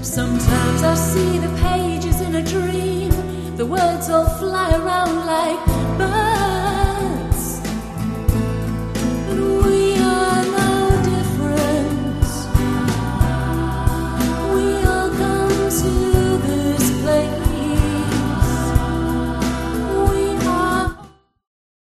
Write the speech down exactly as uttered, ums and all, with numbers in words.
Sometimes I see the pages in a dream, the words all fly around like birds.